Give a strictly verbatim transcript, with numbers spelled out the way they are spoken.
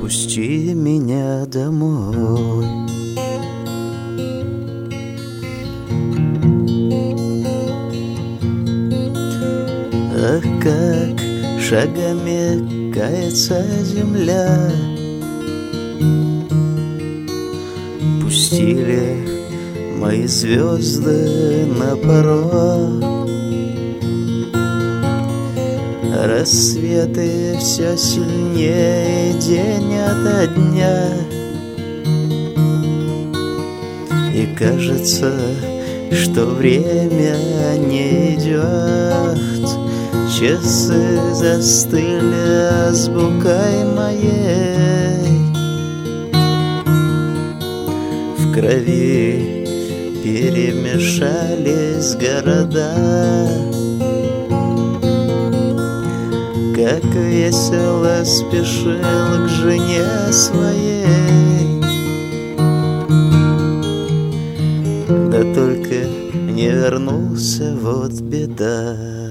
Отпусти меня домой. Ах, как шагами кается земля, пустили мои звезды на порог. Рассветы все сильнее день ото дня, и кажется, что время не идет. Часы застыли азбукой моей, в крови перемешались города. Как весело спешил к жене своей, да только не вернулся, вот беда.